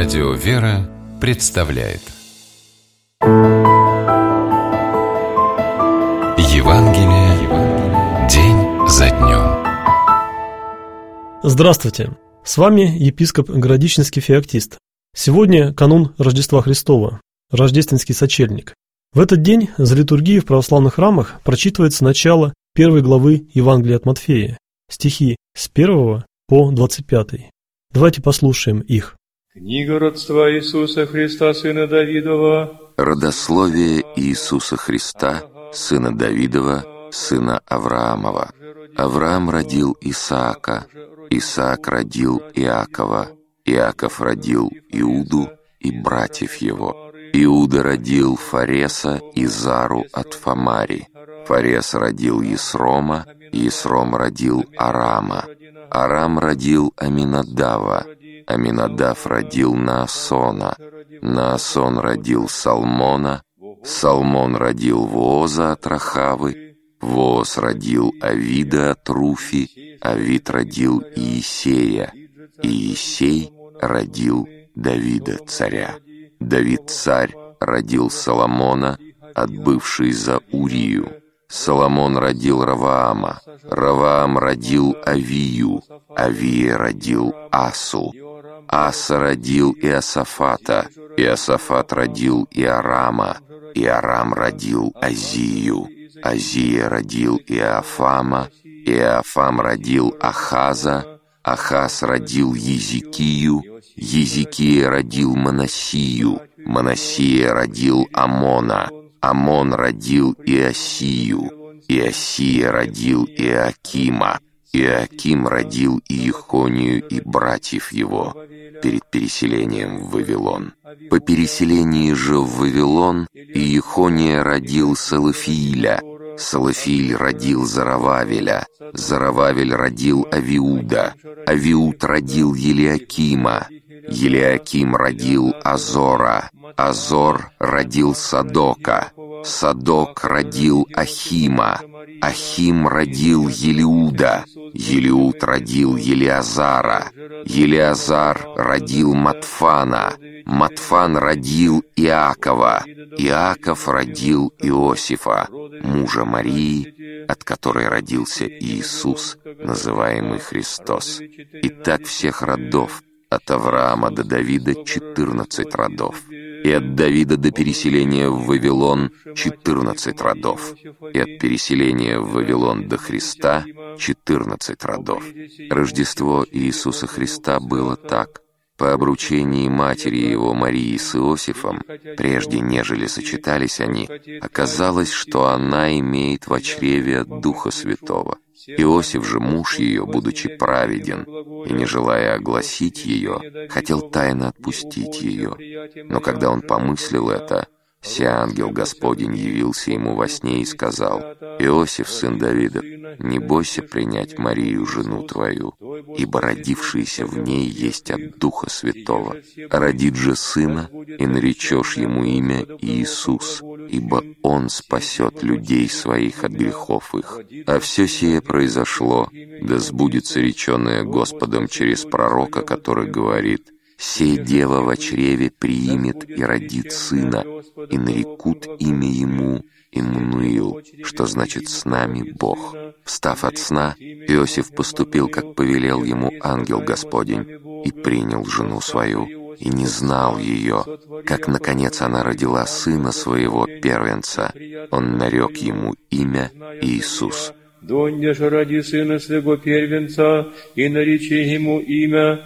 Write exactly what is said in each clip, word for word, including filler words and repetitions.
Радио «Вера» представляет Евангелие день за днем. Здравствуйте! С вами епископ Городищенский Феоктист. Сегодня канун Рождества Христова, рождественский сочельник. В этот день за литургией в православных храмах прочитывается начало первой главы Евангелия от Матфея, стихи с первого по двадцать пятый. Давайте послушаем их. Книга родства Иисуса Христа, сына Давидова. Родословие Иисуса Христа, сына Давидова, сына Авраамова. Авраам родил Исаака, Исаак родил Иакова, Иаков родил Иуду и братьев его. Иуда родил Фареса и Зару от Фамари. Фарес родил Есрома, Есром родил Арама. Арам родил Аминадава, Аминадав родил Наасона, Наасон родил Салмона, Салмон родил Вооза от Рахавы, Вооз родил Авида от Руфи, Авид родил Иисея, Иисей родил Давида царя. Давид царь родил Соломона, отбывший за Урию. Соломон родил Раваама, Раваам родил Авию, Авия родил Асу, Аса родил Иосафата, Иосафат родил Иорама, Иорам родил Азию, Азия родил Иоафама, Иоафам родил Ахаза, Ахаз родил Езекию, Езекия родил Манассию, Манассия родил Амона, Амон родил Иосию, Иосия родил Иоакима, Иоаким родил Иехонию и братьев его перед переселением в Вавилон. По переселении же в Вавилон Иехония родил Салафииля, Салафииль родил Зарававеля, Зарававель родил Авиуда, Авиуд родил Елиакима, Елиаким родил Азора, Азор родил Садока, Садок родил Ахима, Ахим родил Елиуда, Елиуд родил Елиазара, Елиазар родил Матфана, Матфан родил Иакова, Иаков родил Иосифа, мужа Марии, от которой родился Иисус, называемый Христос. И так всех родов, от Авраама до Давида четырнадцать родов, и от Давида до переселения в Вавилон четырнадцать родов, и от переселения в Вавилон до Христа четырнадцать родов. Рождество Иисуса Христа было так. По обручении матери его Марии с Иосифом, прежде нежели сочетались они, оказалось, что она имеет в чреве от Духа Святого. Иосиф же, муж ее, будучи праведен и не желая огласить ее, хотел тайно отпустить ее. Но когда он помыслил это, всеангел Господень явился ему во сне и сказал: «Иосиф, сын Давида, не бойся принять Марию, жену твою, ибо родившийся в ней есть от Духа Святого. Родит же сына, и наречешь ему имя Иисус, ибо он спасет людей своих от грехов их». А все сие произошло, да сбудется реченное Господом через пророка, который говорит: «Сей дева во чреве приимет и родит сына, и нарекут имя ему Иммануил», что значит «с нами Бог». Встав от сна, Иосиф поступил, как повелел ему ангел Господень, и принял жену свою, и не знал ее. Как, наконец, она родила сына своего первенца, он нарек ему имя Иисус. «Донде же роди сына своего первенца, и наречи ему имя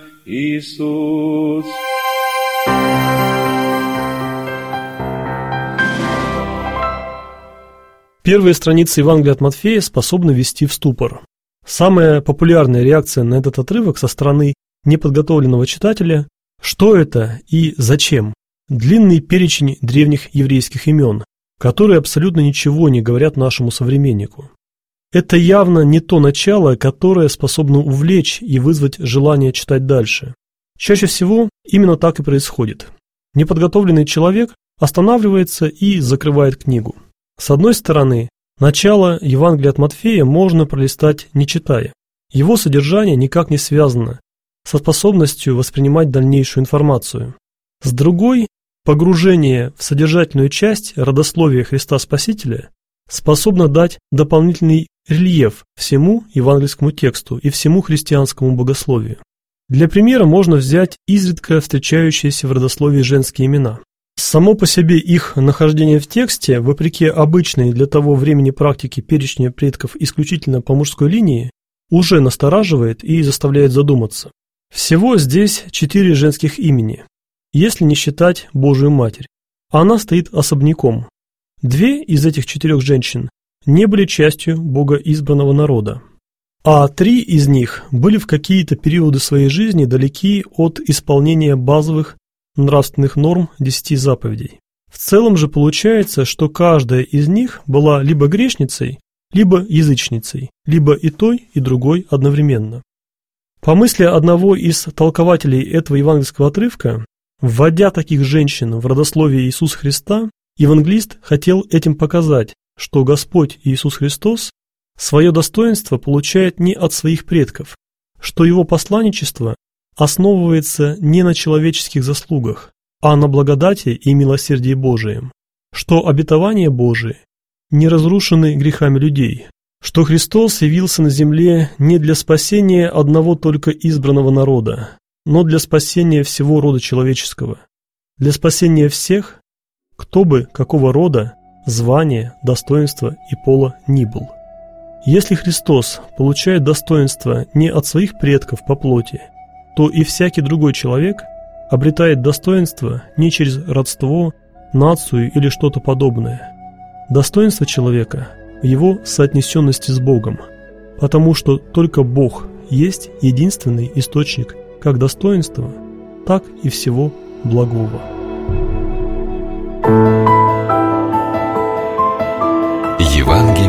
Иисус». Первые страницы Евангелия от Матфея способны ввести в ступор. Самая популярная реакция на этот отрывок со стороны неподготовленного читателя: что это и зачем? Длинный перечень древних еврейских имен, которые абсолютно ничего не говорят нашему современнику. Это явно не то начало, которое способно увлечь и вызвать желание читать дальше. Чаще всего именно так и происходит. Неподготовленный человек останавливается и закрывает книгу. С одной стороны, начало Евангелия от Матфея можно пролистать не читая. Его содержание никак не связано со способностью воспринимать дальнейшую информацию. С другой, погружение в содержательную часть родословия Христа Спасителя способно дать дополнительный рельеф всему евангельскому тексту и всему христианскому богословию. Для примера можно взять изредка встречающиеся в родословии женские имена. Само по себе их нахождение в тексте, вопреки обычной для того времени практике перечня предков исключительно по мужской линии, уже настораживает и заставляет задуматься. Всего здесь четыре женских имени, если не считать Божию Матерь. Она стоит особняком. Две из этих четырех женщин не были частью богоизбранного народа, а три из них были в какие-то периоды своей жизни далеки от исполнения базовых нравственных норм десяти заповедей. В целом же получается, что каждая из них была либо грешницей, либо язычницей, либо и той, и другой одновременно. По мысли одного из толкователей этого евангельского отрывка, вводя таких женщин в родословие Иисуса Христа, евангелист хотел этим показать, что Господь Иисус Христос свое достоинство получает не от своих предков, что его посланничество основывается не на человеческих заслугах, а на благодати и милосердии Божием, что обетования Божии не разрушены грехами людей, что Христос явился на земле не для спасения одного только избранного народа, но для спасения всего рода человеческого, для спасения всех, кто бы какого рода, звания, достоинства и пола ни был. Если Христос получает достоинство не от своих предков по плоти, то и всякий другой человек обретает достоинство не через родство, нацию или что-то подобное. Достоинство человека в его соотнесенности с Богом, потому что только Бог есть единственный источник как достоинства, так и всего благого. Евангелие